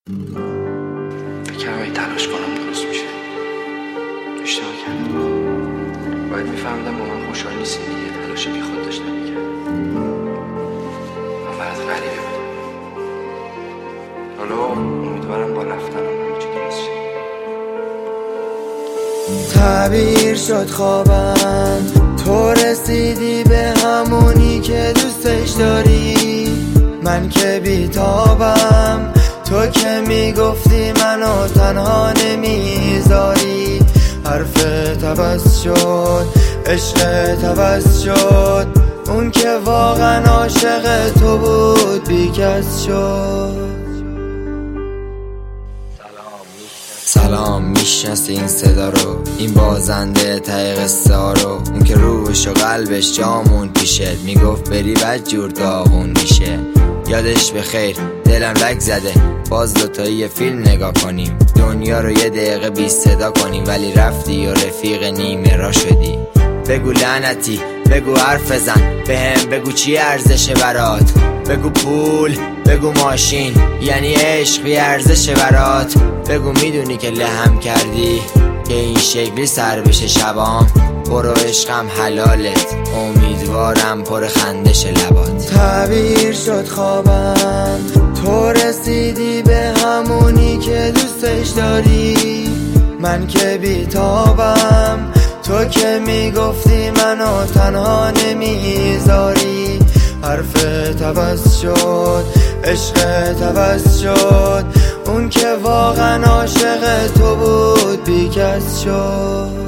فکرم اگه تلاش کنم درست میشه. اشتباه کردم. باید میفهمیدم با من خوشحال نیستی دیگه. تلاش بی خود داشتم میکردم. من برات غریبه بودم. حالا امیدوارم با رفتنم همه چی درست شه. تعبیر شد خوابم، تو رسیدی به همونی که دوستش داری. من که بیتابم، تو که میگفتی منو تنها نمیذاری. حرفت عوض شد، عشقت عوض شد، اون که واقعا عاشق تو بود بیکس شد. سلام، میشناسی این صدا رو؟ این بازنده ته قصه ها رو، اون که روش و قلبش جامون پیشت میگفت بری بد جور داغون میشه. یادش بخیر، دلم لک زده، باز دوتایی فیلم نگاه کنیم، دنیا رو یه دقیقه بی صدا کنیم. ولی رفتی و رفیق نیمه را شدی. بگو لعنتی، بگو حرف بزن، بهم بگو چی ارزشه برات. بگو پول، بگو ماشین، یعنی عشق بی ارزشه برات. بگو میدونی که لهم کردی که این شکلی سر بشه شبام. برو عشقم حلالت، امیدوارم پر خندش لبات. تعبیر شد خوابم، تو رسیدی به همونی که دوستش داری. من که بیتابم، تو که میگفتی منو تنها نمیذاری. حرفت عوض شد، عشقت عوض شد، اون که واقعا عاشق تو بود بیکس شد.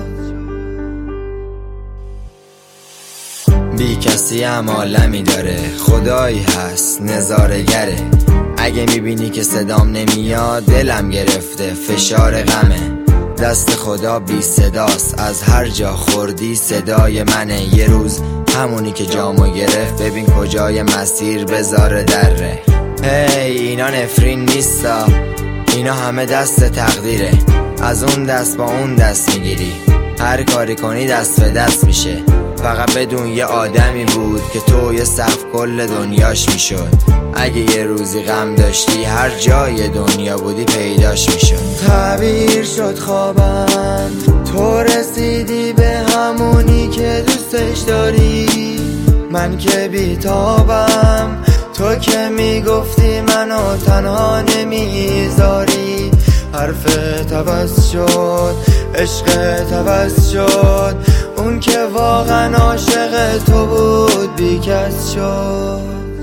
بی کسی هم عالمی داره، خدایی هست نظاره‌گره. اگه میبینی که صدام نمیاد، دلم گرفته فشار غمه. دست خدا بی صداست، از هر جا خوردی صدای منه. یه روز همونی که جامو گرفت، ببین کجای مسیر بذاره دره. هی اینا نفرین نیستا، اینا همه دست تقدیره. از اون دست با اون دست میگیری، هر کاری کنی دست به دست میشه. فقط بدون یه آدمی بود که تو یه صف کل دنیاش میشد. اگه یه روزی غم داشتی، هر جای دنیا بودی پیداش میشد. تعبیر شد خوابم، تو رسیدی به همونی که دوستش داری. من که بیتابم، تو که میگفتی منو تنها نمیذاری. حرفت عوض شد، عشقت عوض شد، اون که واقعا عاشق تو بود بیکس شد.